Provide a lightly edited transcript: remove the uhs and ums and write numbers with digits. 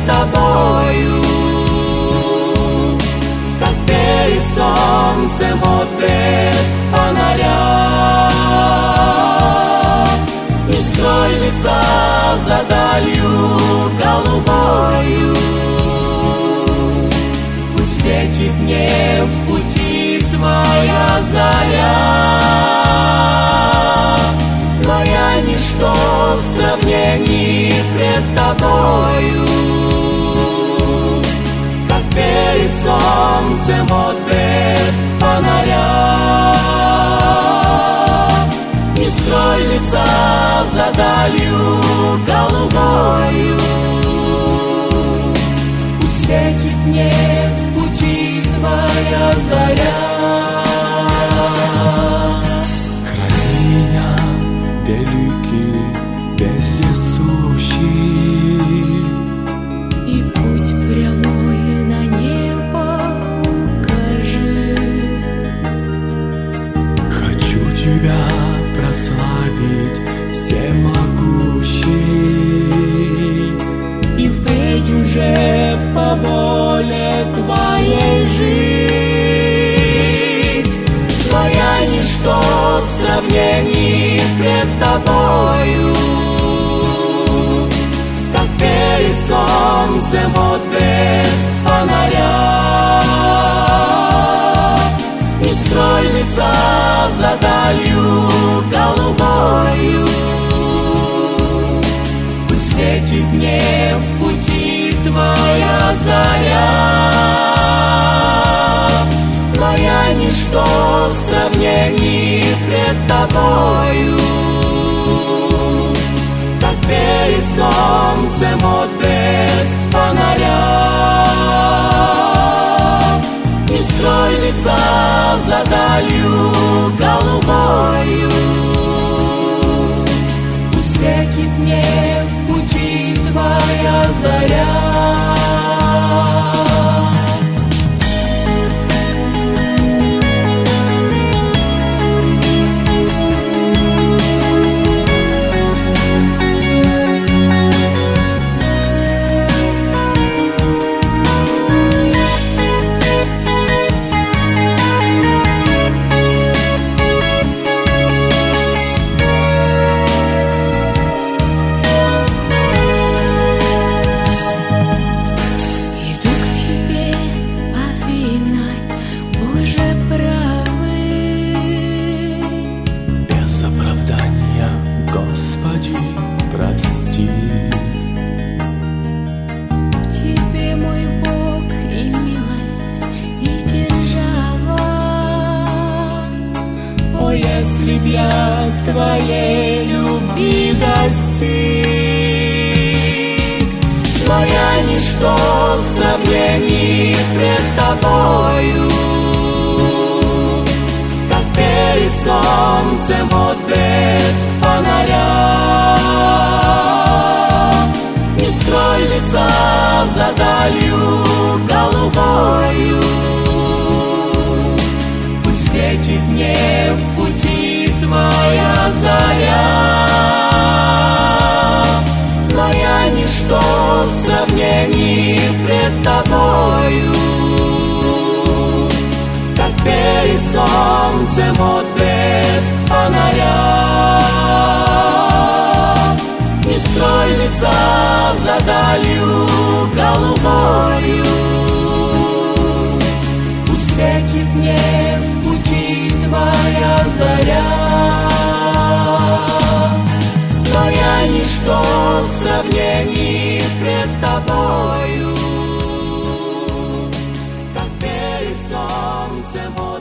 пред тобою, как перед солнцем вот без фонаря. Не скрой лица за далью голубою, пусть светит мне в пути твоя заря. Но я ничто в сравнении пред тобою, как перед солнцем вот без фонаря. Не скрой лица за далью голубою, пусть светит мне в пути твоя заря. Великий, вездесущий, и путь прямой на небо укажи. хочу тебя прославить, всемогущий, И впредь уже по воле твоей жить. Твоя ничто в сравнении пред тобою, как перед солнцем вот без фонаря. Не скрой лица за далью голубою, пусть светит мне в пути твоя заря. Но я ничто в сравнении пред тобою, как перед солнцем вот без фонаря. Не скрой лица за далью голубою, пусть светит мне в пути твоя заря. Господи, прости. Тебе, мой Бог, и милость, и держава. О, если б я твоей любви достиг, но я ничто в сравнении пред тобою, как перед солнцем вот без фонаря. Не скрой лица за далью голубою, пусть светит мне в пути твоя заря. Но я ничто в сравнении пред тобою, как перед солнцем вот без фонаря. Не скрой лица за далью голубою, пусть светит мне в пути твоя заря. Но я ничто в сравнении пред тобою, как перед солнцем.